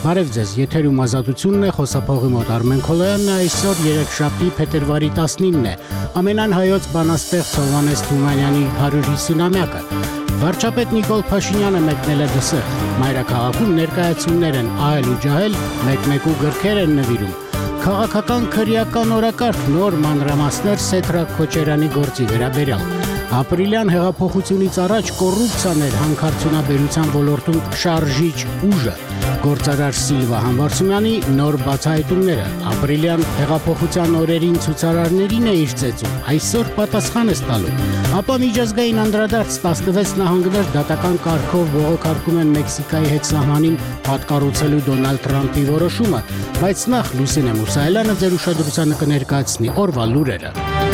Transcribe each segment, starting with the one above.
Բարև ձեզ, եթերում ազատությունն է, խոսափողի մոտ Արմեն Քոլոյանն է, այսօր երեքշաբթի փետրվարի 19-ն է, ամենան հայոց բանաստեղծ Հովհաննես Թումանյանի 150-ամյակը։ Վարչապետ Նիկոլ Փաշինյանը մեկնել է Դսեղ, մայրաքաղաքում ներկայացումներ են ահել ու ջահել, մեկ-մեկու գրքեր են նվիրում։ Քաղաքական քրեական օրակարգ նոր մանրամասներ Սեդրակ Քոչարյանի գործի վերաբերյալ։ Ապրիլյան հեղափոխությունից առաջ կոռուպցիան էր հանքարդյունաբերության ոլորտում շարժիչ ուժը։ Գործարար Սիլվա Համբարձումյանի նոր բացահայտումները ապրիլյան հեղափոխության օրերին ցուցարարներին է իր ծեծում, այսօր պատասխան է տալու։ Ապա միջազգային անդրադարձ 16 նահանգներ դատական կարգով բողոքարկում են Մեքսիկայի հետ սահմանին պատկառուցելու Դոնալդ Թրամփի որոշումը, բայց նախ Լուսինե Մուսայելյանը ձեր ուշադրությանը կներկայացնի օրվա լուրերը։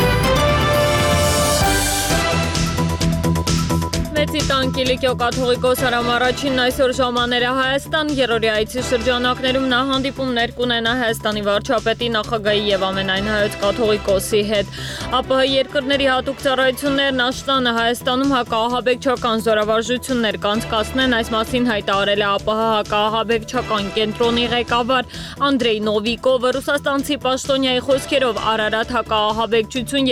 Տանկիլիկյո կաթողիկոս Արամ առաջինն այսօր ժամաներ է Հայաստան, երրորդի այցի շրջանակներում նա հանդիպումներ կունենա Հայաստանի վարչապետի, նախագահի եւ ամենայն հայոց կաթողիկոսի հետ։ ԱՊՀ երկրների հատուկ ծառայություններն աշտանը Հայաստանում հակաահաբեկչական զորավարժություններ կանցկացնեն, այս մասին հայտարարել է ԱՊՀ հակաահաբեկչական կենտրոնի ղեկավար Անդրեյ Նովիկովը։ Ռուսաստանցի պաշտոնյայի խոսքերով Արարատ հակաահաբեկչություն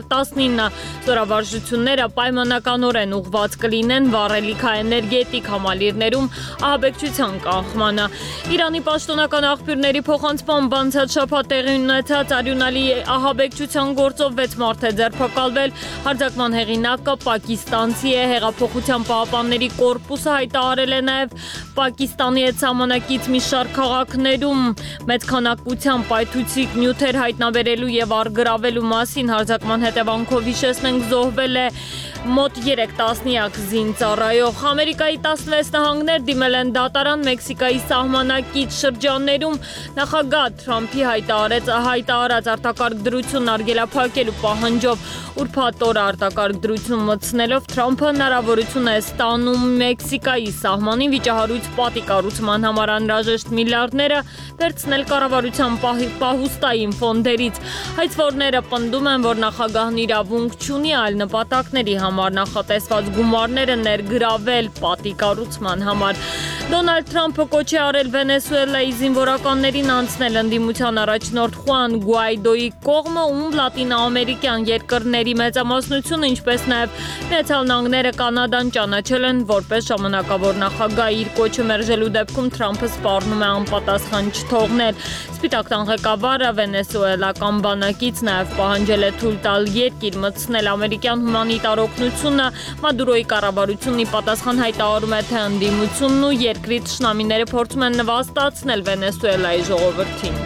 2019 զորավարժությունները պայմանականորեն ուղղված կլինեն վառելիքաէներգետիկ համալիրներում ահաբեկչության կանխմանը։ Իրանի պաշտոնական աղբյուրների փոխանցմամբ անցած շաբաթ տեղի ունեցած արյունալի ահաբեկչության գործով 6 մարդ է ձերբակալվել։ Հարձակման հեղինակը պակիստանցի է, հեղափոխության պահապանների կորպուսը հայտարարել է նաև Պակիստանի հետ սահմանակից մի շարք քաղաքներում մեծ քանակությամբ պայթուցիկ նյութեր հայտնաբերելու եւ առգրավելու մասին հարձակման հետևանքով հիշեցնենք զոհվել է մոտ 3 տասնյակ զինծառայող։ Ամերիկայի 16 նահանգներ դիմել են դատարան Մեքսիկայի սահմանակից շրջաններում նախագահ Թրամփի հայտարարած արտակարգ դրությունն արգելափակելու պահանջով ուրբաթ օրը արտակարգ դրություն մտցնելով Թրամփը հնարավորություն է ստանում Մեքսիկայի սահմանին վիճահարույց պատի կառուցման համար անհրաժեշտ միլիարդները վերցնել կառավարության պահուստային ֆոնդերից։ Հայցվորները պնդում են, որ նախագահն իրավունք չունի այլ նպատակների համար նախատեսված գումարները ներգրավել պատի կառուցման համար։ Դոնալդ Թրամփը կոչ է արել Վենեսուելայի զինվորականներին անցնել ընդդիմության առաջնորդ Խուան Գուայդոյի կողմը, ում լատինաամերիկյան երկրների մեծամասնությունը, ինչպես նաև Միացյալ Նահանգները, Կանադան ճանաչել են որպես ժամանակավոր նախագահ։ Իր կոչը մերժելու դեպքում Թրամփը սպառնում է անպատասխան չթողնել։ Սպիտակ տան ղեկավարը վենեսուելական բանակից նաև պահանջել է թույլ տալ երկիր մտցնել ամերիկյան հումանիտար օգնությունը։ Մադուրոյի կառավարությունն ի պատասխան հայտարարում է, թե ընդդիմությունն ու երկրի թշնամիները փորձում են նվաստացնել Վենեսուելայի ժողովրդին։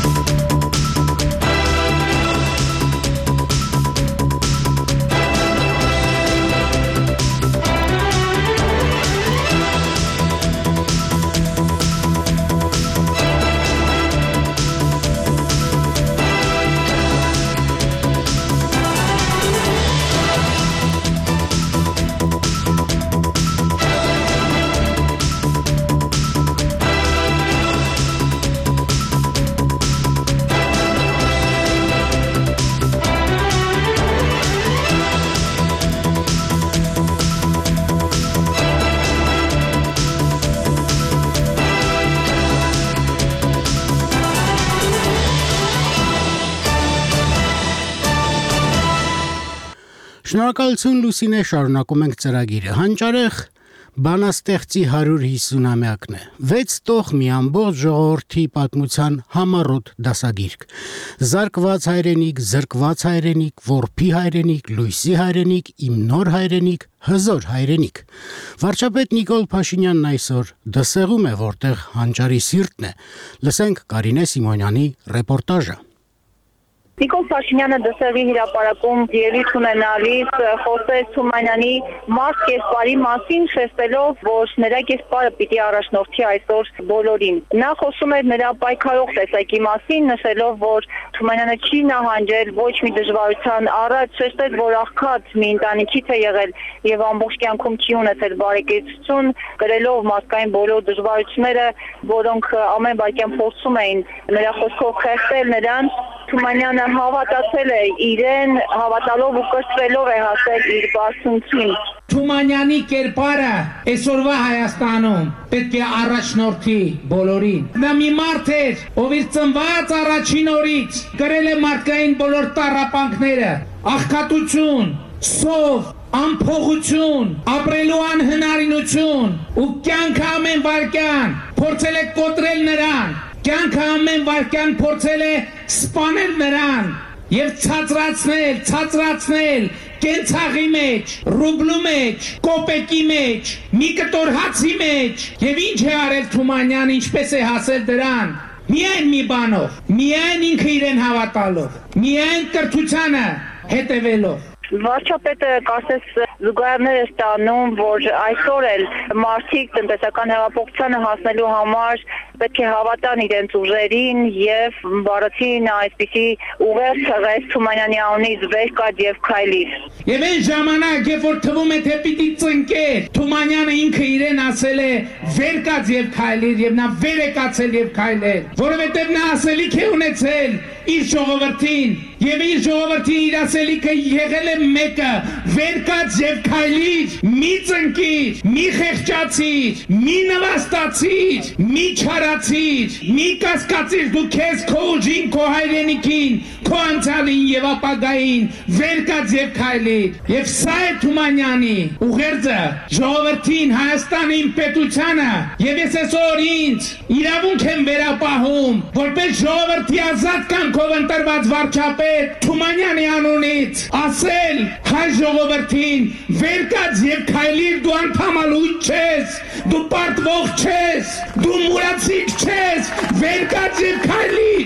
Շնորհակալություն Լուսինե, շարունակում ենք ծրագիրը։ Հանճարեղ բանաստեղծի 150-ամյակն է։ 6 տող մի ամբողջ ժողովրդի պատմության համառոտ դասագիրք։ Զարկված հայրենիք, զրկված հայրենիք, որփի հայրենիք, լույսի հայրենիք, իմ նոր հայրենիք, հզոր հայրենիք։ Վարչապետ Նիկոլ Փաշինյանն այսօր Դսեղում է, որտեղ հանճարի սիրտն է։ Լսենք Կարինե Սիմոնյանի ռեպորտաժը։ Նիկոլ Փաշինյանը Դսեղի հրապարակում ելույթ ունենալիս խոսեց Թումանյանի մարդ կերպարի մասին, շեշտելով, որ նրա կերպարը պիտի առաջնորդի այսօր բոլորին։ Նա խոսում էր նրա պայքարող տեսակի մասին, նշելով, որ Թումանյանը չի նահանջել ոչ մի դժվարության առաջ, շեշտեց, որ աղքատ մի ընտանիքից է եղել եւ ամբողջ կյանքում չի ունեցել բարեկեցություն, գրելով մարդկային բոլոր դժվարությունները, որոնք ամեն վայրկյան փորձում էին նրա խոսքով խեղդել նրան, Թումանյանը հավատացել է իրեն, հավատալով ու կրթվելով է հասել իր բարձունքին։ Թումանյանի կերպարը այսօրվա Հայաստանում պետք է առաջնորդի բոլորին։ Նա մի մարդ էր, ով իր ծնված առաջին օրից կրել է մարդկային բոլոր տառապանքները, աղքատություն, սով, անփողություն, ապրելու անհնարինություն ու կյանքը ամեն վայրկյան փորձել է կոտրել նրան, կյանքը ամեն վայրկյան փորձել է սպանել նրան եւ ցածրացնել կենցաղի մեջ, ռուբլու մեջ, կոպեկի մեջ, մի կտոր հացի մեջ եւ ինչ է արել Թումանյանը, ինչպես է հասել դրան։ Միայն մի բանով, միայն ինքը իրեն հավատալով, միայն կրթությանը հետևելով։ Վարչապետը կարծես զուգահեռներ է ստանում, որ այսօր էլ մարդիկ տնտեսական հեղափոխությանը հասնելու համար պետք է հավատան իրենց ուժերին եւ բառացին այսպիսի ուղեր ցեղեց Թումանյանի անունից վեր կաց եւ քայլիր։ Եվ այն ժամանակ, երբ որ թվում է թե պիտի ծնկեր, Թումանյանը ինքը իրեն ասել է վեր կաց եւ քայլիր եւ նա վեր է կացել եւ քայլել, որովհետեւ նա ասելիք է ունեցել իր ժողովրդին եւ իր ժողովրդին իր ասելիքը եղել է մեկը՝ վեր կաց եւ քայլիր, մի ծնկիր, մի խեղճացիր, մի նվաստացիր, մի չարացիր, մի կասկածիր, դու քեզ քո ուժին, քո հայրենիքին, քո անցյալին եւ ապագային վեր կաց եւ քայլիր։ Եվ սա է Թումանյանի ուղերձը ժողովրդին, Հայաստանին, պետությանը, եւ ես այսօր ինձ իրավունք եմ վերապահում, որպես ժողովրդի ազատ կյանքով ընտրված վարչապետ Թումանյանի անունից ասել հայ ժողովրդին վեր կաց եւ քայլիր, դու անդամալույց չես, դու պարտվող չես, դու մուրացիկ չես, վեր կաց եւ քայլիր։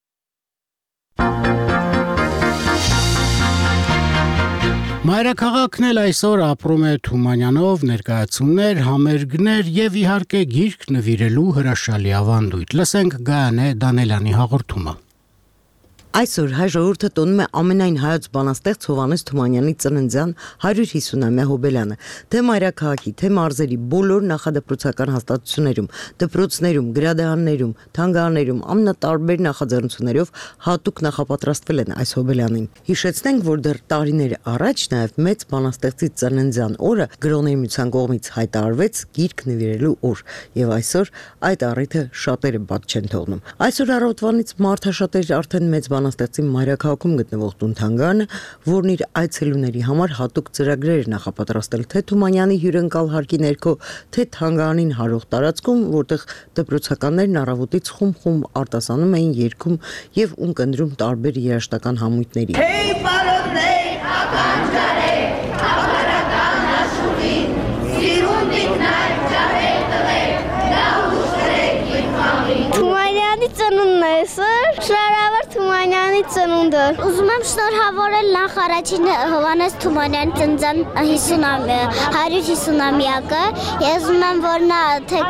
Մայրաքաղաքն էլ այսօր ապրում է Թումանյանով, ներկայացումներ, համերգներ եւ իհարկե գիրք նվիրելու հրաշալի ավանդույթ։ Լսենք Գայանե Դանելյանի հաղորդումը։ Այսօր հայ ժողովուրդը տոնում է ամենայն հայոց բանաստեղծ Հովհաննես Թումանյանի ծննդյան 150-ամյա հոբելյանը։ Թե մայրաքաղաքի, թե մարզերի բոլոր նախադպրոցական հաստատություններում, դպրոցներում, գրադարաններում, թանգարաններում ամենատարբեր նախաձեռնություններով հատուկ նախապատրաստվել են այս հոբելյանին։ Հիշեցնենք, որ դեռ տարիներ առաջ նաև մեծ բանաստեղծի ծննդյան օրը Գրողների միության կողմից հայտարարվեց գիրք նվիրելու օր, եւ այսօր այդ առիթը շատերը բաց չեն թողնում։ Այսօր առավոտվանից մարդաշատեր արդեն մեծ բանաստեղծի մայրաքաղաքում գտնվող տուն-թանգարանը, որն իր այցելուների համար հատուկ ծրագրեր նախապատրաստել թե Թումանյանի հյուրընկալ հարկի ներքո, թե թանգարանին հարող տարածքում, որտեղ դպրոցականներն առավոտից խումբ արտասանում էին, երգում եւ ունկնդրում տարբեր երաժշտական համույթների։ Hey պարոններ, ականջարեք, ապարական աշխուհին, սիրուն դիքնայք, ջարեք տվեք, դա ուշտրեք իմ խամին։ Թումանյանի ծնունդն է սր, շնորհավոր Թումանյանի ծնունդը։ Ուզում եմ շնորհավորել նախ առաջին Հովհաննես Թումանյանի ծննդյան 150-ամյակը։ Ես ուզում եմ, որ նա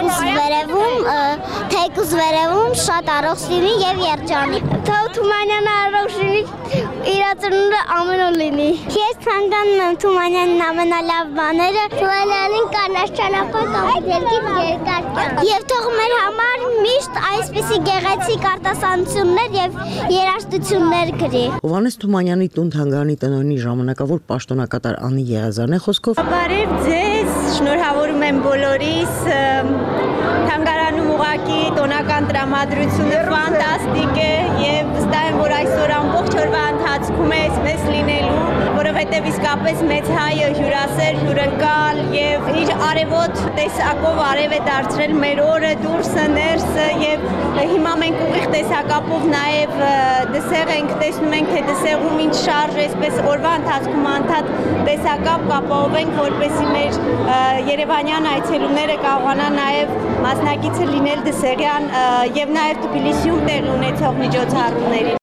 թեկուզ վերևում շատ առողջ լինի եւ երջանի։ Թող Թումանյանը առողջ լինի, իր ծնունդը ամենուր լինի։ Ես ցանկանում եմ Թումանյանին ամենալավ բաները, Թումանյանին կանաչ ճանապարհ կամ երկիր երկար կյանք։ Եվ թող մեր համար միշտ այսպիսի գեղեցիկ արտասանություններ եւ երաժշտություններ գրի։ Հովհաննես Թումանյանի տուն-թանգարանի տնօրենի ժամանակավոր պաշտոնակատար Անի Եղազարյանի խոսքով Բարև ձեզ, շնորհավորում եմ բոլորիս, թանգարանում ուղղակի տոնական տրամադրությունը ֆանտաստիկ է եւ վստահ եմ, որ այսօր ամբողջ օրվա ընթացքում է այսպես լինելու, որովհետեւ իսկապես մեծ հայը հյուրասեր, հյուրընկալ եւ իր արևոտ տեսակով արև է դարձրել մեր օրը, դուրսը, ներսը եւ հիմա մենք ուղիղ տեսակապով նաեւ դսեղ ենք, տեսնում ենք թե դսեղում ինչ շարժ է, այսպես օրվա ընթացքում անդադ տեսակապ կապահովենք, որպեսզի մեր երևանյան այցելուները կարողանան նաեւ մասնակիցը լինել դսեղյան եւ նաեւ Թբիլիսիում տեղի ունեցող միջոցառումներին։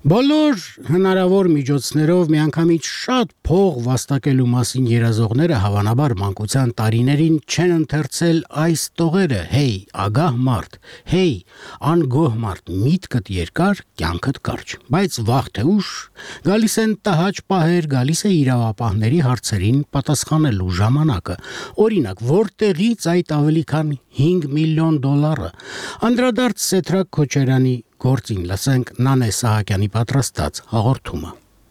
Բոլոր հնարավոր միջոցներով միանգամից շատ փող վաստակելու մասին երազողները հավանաբար մանկության տարիներին չեն ընթերցել այս տողերը. «Հեյ, ագահ մարդ, հեյ, անգոհ մարդ, միտքդ երկար, կյանքդ կարճ»։ Բայց վաղ թե ուշ գալիս են տհաճ պահեր, գալիս է իրավապահների հարցերին պատասխանելու ժամանակը։ Օրինակ, որտեղից այդ ավելի քան $5 միլիոն։ Անդրադարձ Սեդրակ Քոչարյանի գործին լսենք Նանե Սահակյանի պատրաստած հաղորդումը։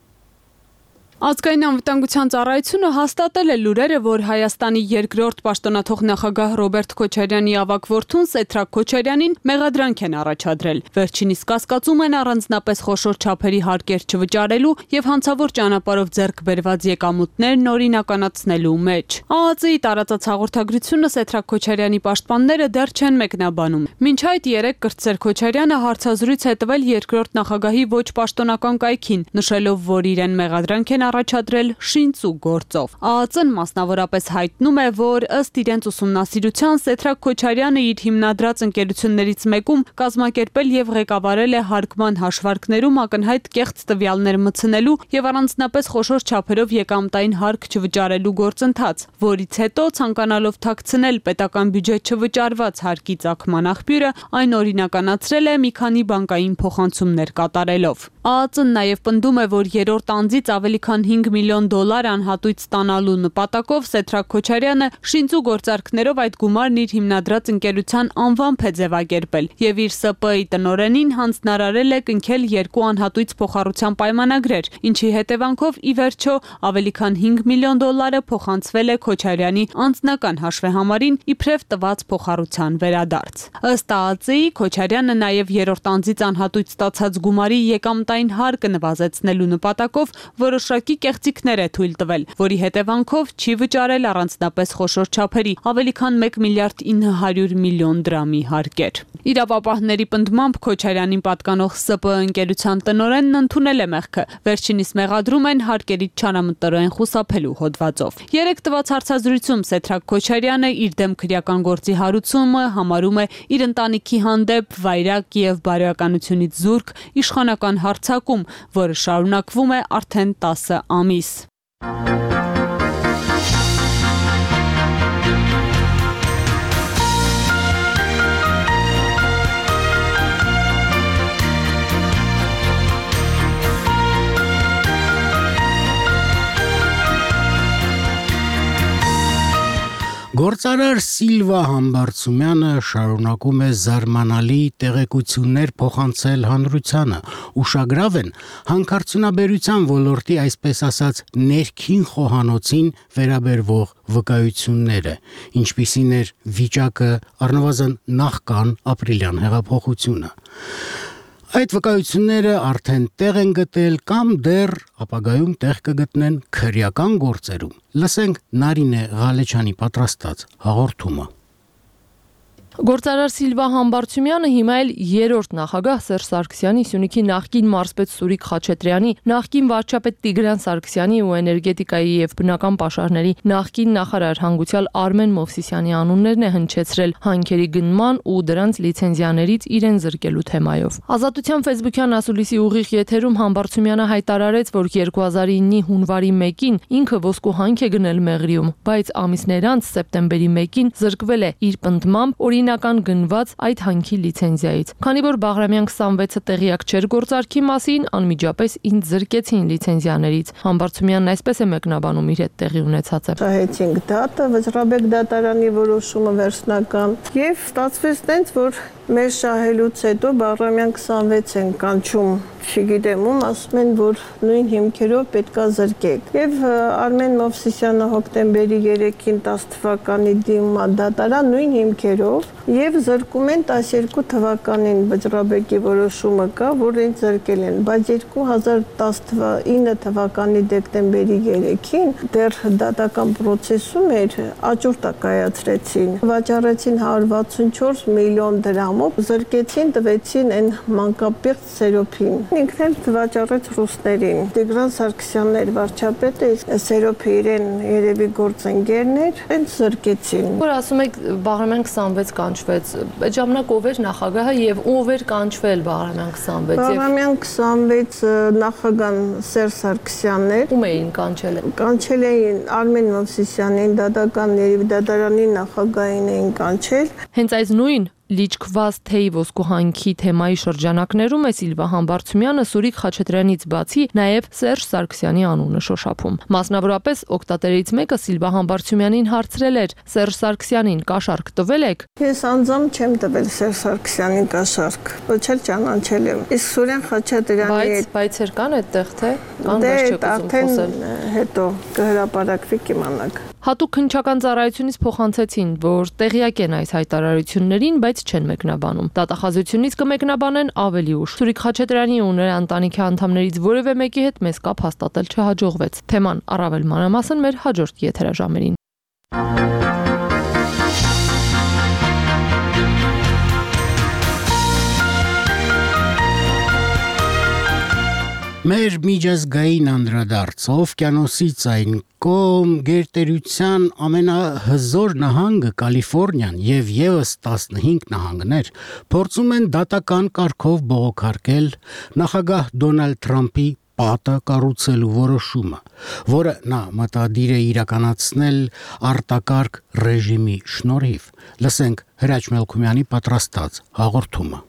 Ազգային անվտանգության ծառայությունը հաստատել է լուրերը, որ Հայաստանի երկրորդ պաշտոնաթող նախագահ Ռոբերտ Քոչարյանի ավագ որդուն Սեդրակ Քոչարյանին մեղադրանք են առաջադրել։ Վերջինիս կասկածում են առանձնապես խոշոր չափերի հարկեր չվճարելու եւ հանցավոր ճանապարհով ձեռք բերված եկամուտներն օրինականացնելու մեջ։ ԱԱԾ-ի տարածած հաղորդագրությունը Սեդրակ Քոչարյանի պաշտպանները դեռ չեն մեկնաբանում։ Մինչ այդ երեկ Կրտսեր Քոչարյանը հարցազրույց է տվել երկրորդ նախագահի ոչ պաշտոնական կայքին, նշելով, որ իրեն մեղադրանք են առաջադրել շինծու գործով։ ԱԱԾ-ն մասնավորապես հայտնում է, որ ըստ իրենց ուսումնասիրության Սեդրակ Քոչարյանը իր հիմնադրած ընկերություններից մեկում կազմակերպել եւ ղեկավարել է հարկման հաշվարկներում ակնհայտ կեղծ տվյալներ մտցնելու եւ առանձնապես խոշոր չափերով եկամտային հարկ չվճարելու գործընթաց, որից հետո ցանկանալով թաքցնել պետական բյուջետ չվճարված հարկի ծագման աղբյուրը, այն օրինականացրել է մի քանի բանկային փոխանցումներ կատարելով։ ԱԱԾ-ն նաեւ պնդում է, որ երրորդ անձից ավելի քան $5 միլիոն անհատույց ստանալու նպատակով Սեդրակ Քոչարյանը շինծու գործարքներով այդ գումարն իր հիմնադրած ընկերության անվամբ է ձևակերպել եւ իր ՍՊ-ի տնօրենին հանձնարարել է կնքել 2 անհատույց փոխառության պայմանագրեր, ինչի հետևանքով ի վերջո ավելի քան $5 միլիոն փոխանցվել է Քոչարյանի անձնական հաշվեհամարին իբրև տված փոխառության վերադարձ։ Ըստ ԱԱԾ-ի Քոչարյանը նաեւ երրորդ անձից անհատույց ստացած գումարի եկամտային հարկը նվազեցնելու նպատակով որոշակի կեղծիքներ է թույլ տվել, որի հետևանքով չի վճարել առանձնապես խոշոր չափերի ավելի քան $1 միլիարդ 900 միլիոն հարկեր։ Իրավապահների պնդմամբ Քոչարյանին պատկանող ՍՊ ընկերության տնօրենն ընդունել է մեղքը, վերջինիս մեղադրում են հարկերից չանամտորեն խուսափելու հոդվածով։ Երեկ տված հարցազրույցում Սեդրակ Քոչարյանը իր դեմ քրեական գործի հարուցումը համարում է իր ընտանիքի հանդեպ վայրագ եւ բարոյականությունից զուրկ իշխանական հարձակում, որը շարունակվում է արդեն 10 ամիս։ Գործարար Սիլվա Համբարձումյանը շարունակում է զարմանալի տեղեկություններ փոխանցել հանրությանը։ Ուշագրավ են հանքարդյունաբերության ոլորտի, այսպես ասած, ներքին խոհանոցին վերաբերվող վկայությունները, ինչպիսին էր վիճակը առնվազն նախքան ապրիլյան հեղափոխությունը։ Այդ վկայությունները արդեն տեղ են գտել կամ դեռ ապագայում տեղ կգտնեն քրեական գործերում։ Լսենք Նարինե Ղալեչյանի պատրաստած հաղորդումը։ Գործարար Սիլվա Համբարձումյանը հիմա էլ երրորդ նախագահ Սերժ Սարգսյանի, Սյունիքի նախկին մարզպետ Սուրիկ Խաչատրյանի, նախկին վարչապետ Տիգրան Սարգսյանի ու էներգետիկայի եւ բնական պաշարների նախկին նախարար հանգուցյալ Արմեն Մովսիսյանի անուններն է հնչեցրել հանքերի գնման ու դրանց լիցենզիաներից իրեն զրկելու թեմայով։ Ազատության ֆեյսբուքյան ասուլիսի ուղիղ եթերում Համբարձումյանը հայտարարեց, որ 2009-ի հունվարի 1-ին ինքը ոսկու հանք է գնել Մեղրիում, բայց ամիսներ անց սեպտեմբերի 1-ին զրկվել է իր պնդմամբ օրինական գնված այդ հանքի լիցենզիայից։ Քանի որ Բաղրամյան 26-ը տեղյակ չէր գործարքի մասին, անմիջապես ինձ զրկեցին լիցենզիաներից։ Համբարձումյանն այսպես է մեկնաբանում իր հետ տեղի ունեցածը։ Շահեցինք դատը, Վճռաբեկ դատարանի որոշումը վերջնական եւ ստացվեց տենց, որ մեր շահելուց հետո Բաղրամյան 26 են կանչում, չգիտեմ ում, ասում են, որ նույն հիմքերով պետքա զրկեք։ Եվ Արմեն Մովսիսյանը հոկտեմբերի 3-ին 10 թվականի դիմա դատարան նույն հիմքերով եւ զրկում են 12 թվականին Վճռաբեկի որոշումը կա, որ ինձ զրկել են, բայց 2019 թվականի դեկտեմբերի 3-ին դեռ դատական process-ում էր, աճուրդ կայացրեցին, վաճառեցին 164 միլիոն դրամով, զրկեցին, տվեցին այն մանկապեղծ Սերոփին։ վարչապետն ինքն էլ վաճառեց ռուսներին։ Տիգրան Սարգսյանն էր վարչապետը, Սերոփը իրեն երևի գործընկերն էր, հենց զրկեցին։ Որ ասում եք Բաղրամյան 26 կանչվեց, այդ ժամանակ ով էր նախագահը եւ ով էր կանչվել Բաղրամյան 26-ը։ Բաղրամյան 26 նախագահան Սերժ Սարգսյանն էր։ Ում էին կանչել։ Կանչել էին Արմեն Մովսիսյանին, դատական երևի դատարանի նախագահին էին կանչել։ Հենց այս նույն լիճքված թեյ ոսկուհանքի թեմայի շրջանակներում է Սիլվա Համբարձումյանը Սուրիկ Խաչատրյանից բացի նաև Սերժ Սարգսյանի անունը շոշափում։ Մասնավորապես օգտատերից մեկը Սիլվա Համբարձումյանին հարցրել էր. Սերժ Սարգսյանին կաշառք տվել եք։ Ես անձամբ չեմ տվել Սերժ Սարգսյանին կաշառք, ոչ էլ ճանաչել եմ։ Իսկ Սուրեն Խաչատրյանի հետ բայց կան այդտեղ թե կան դեռ չեք ուզում խոսել։ Հետո կհրապարակվի կիմանաք։ Հատուկ քննչական ծառայությունից փոխանցեցին, որ տեղյակ են այս հայտարարություններին, բայց չեն մեկնաբանում։ Դատախազությունից կմեկնաբանեն ավելի ուշ։ Սուրիկ Խաչատրյանի ու նրա ընտանիքի անդամներից որևէ մեկի հետ մեզ կապ հաստատել չհաջողվեց։ Թեման առավել մանրամասն մեր հաջորդ եթերաժամերին։ Մեր միջազգային անդրադարձով կյանոսից այն կողմ գերտերության ամենահզոր նահանգը Կալիֆոռնիան եւ եւս 15 նահանգներ փորձում են դատական կարգով բողոքարկել նախագահ Դոնալդ Թրամփի պատը կառուցելու որոշումը, որը նա մտադիր է իրականացնել արտակարգ ռեժիմի շնորհիվ։ Լսենք Հրաչ Մելքումյանի պատրաստած հաղորդումը։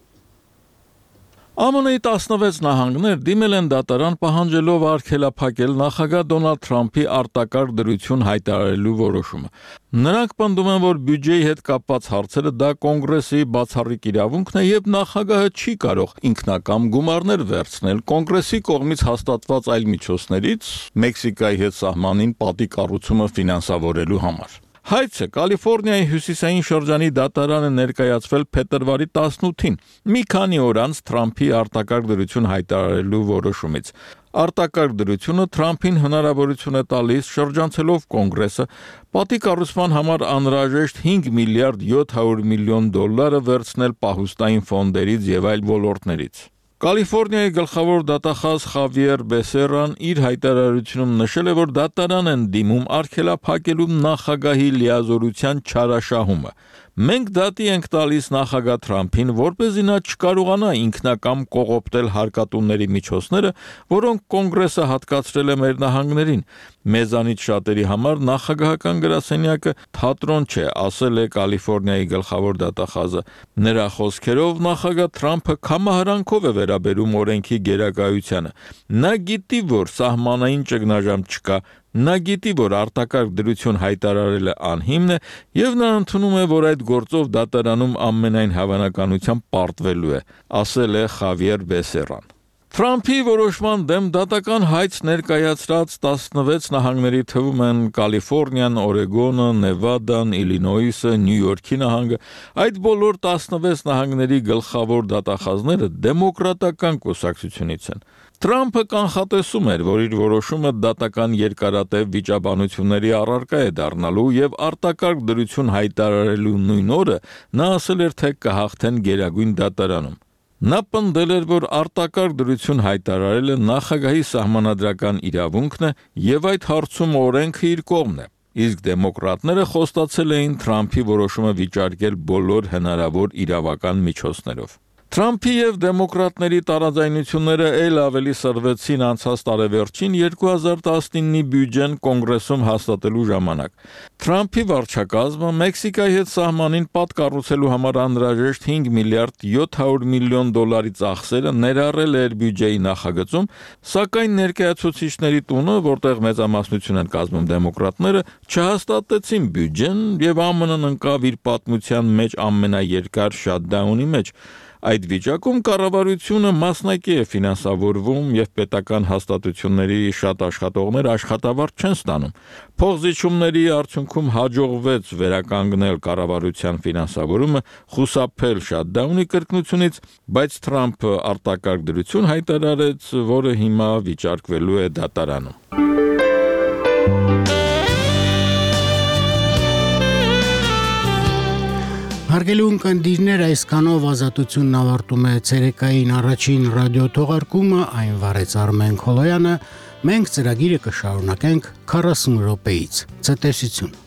ԱՄՆ-ի 16 նահանգներ դիմել են դատարան պահանջելով արգելափակել նախագահ Դոնալդ Թրամփի արտակարգ դրություն հայտարարելու որոշումը։ Նրանք պնդում են, որ բյուջեի հետ կապված հարցերը դա կոնգրեսի բացառիկ իրավունքն է եւ նախագահը չի կարող ինքնակամ գումարներ վերցնել կոնգրեսի կողմից հաստատված այլ միջոցներից Մեքսիկայի հետ սահմանին պատի կառուցումը ֆինանսավորելու համար։ Հայցը Կալիֆոռնիայի հյուսիսային շրջանի դատարանը ներկայացվել փետրվարի 18-ին, մի քանի օր անց Թրամփի արտակարգ դրություն հայտարարելու որոշումից։ Արտակարգ դրությունը Թրամփին հնարավորություն է տալիս շրջանցելով կոնգրեսը պատի կառուցման համար անհրաժեշտ 5 միլիարդ 700 միլիոն դոլարը վերցնել պահուստային ֆոնդերից եւ այլ ոլորտներից։ Կալիֆոռնիայի գլխավոր դատախազ Խավիեր Բեսերան իր հայտարարությունում նշել է, որ դատարան են դիմում արգելափակելու նախագահի լիազորության չարաշահումը։ Մենք դատի ենք տալիս նախագահ Թրամփին, որպեսզի նա չկարողանա ինքնակամ կողոպտել հարկատուների միջոցները, որոնք կոնգրեսը հատկացրել է մեր նահանգներին։ Մեզանից շատերի համար նախագահական գրասենյակը թատրոն չէ, ասել է Կալիֆոռնիայի գլխավոր դատախազը։ Նրա խոսքերով նախագահ Թրամփը կամահարանքով է վերաբերում օրենքի գերակայությանը։ Նա գիտի, որ սահմանային ճգնաժամ չկա, նա գիտի, որ արտակարգ դրություն հայտարարելը անհիմն է, եւ նա ընդունում է, որ այդ գործով դատարանում ամենայն հավանականությամբ պարտվելու է, ասել է Խավիեր Բեսերան։ Թրամփի որոշման դեմ դատական հայց ներկայացրած 16 նահանգների թվում են Կալիֆոռնիան, Օրեգոնը, Նևադան, Իլինոյսը, Նյու Յորքի նահանգը։ Այդ բոլոր 16 նահանգների գլխավոր դատախազները դեմոկրատական կուսակցությունից են։ Թրամփը կանխատեսում էր, որ իր որոշումը դատական երկարատև վիճաբանությունների առարկա է դառնալու եւ արտակարգ դրություն հայտարարելու նույն օրը նա ասել էր, թե կհաղթեն Գերագույն դատարանում։ Նա պնդել էր, որ արտակարգ դրություն հայտարարելը նախագահի սահմանադրական իրավունքն է եւ այդ հարցում օրենքը իր կողմն է։ Իսկ դեմոկրատները խոստացել էին Թրամփի որոշումը վիճարկել բոլոր հնարավոր իրավական միջոցներով։ Թրամփի եւ դեմոկրատների տարաձայնությունները ել ավելի սրվեցին անցած տարեվերջին 2019-ի բյուջեն կոնգրեսում հաստատելու ժամանակ։ Թրամփի վարչակազմը Մեքսիկայի հետ սահմանին պատ կառուցելու համար անհրաժեշտ 5 միլիարդ 700 միլիոն դոլարի ծախսերը ներառել էր բյուջեի նախագծում, սակայն ներկայացուցիչների տունը, որտեղ մեծամասնություն են կազմում դեմոկրատները, չհաստատեցին բյուջեն եւ ԱՄՆ-ն ընկավ իր պատմության մեջ ամենաերկար շատդաունի մեջ։ Այդ վիճակում կառավարությունը մասնակի է ֆինանսավորվում եւ պետական հաստատությունների շատ աշխատողներ աշխատավարձ չեն ստանում։ Փոխզիջումների արդյունքում հաջողվեց վերականգնել կառավարության ֆինանսավորումը, խուսափել շատդաունի կրկնությունից, բայց Թրամփը արտակարգ դրություն հայտարարեց, որը հիմա վիճարկվելու է դատարանում։ Հարգելի ունկնդիրներ, այսքանով Ազատությունն ավարտում է ցերեկային առաջին ռադիո թողարկումը, այն վարեց Արմեն Քոլոյանը, մենք ծրագիրը կշարունակենք 40 րոպեից։ Ցտեսություն։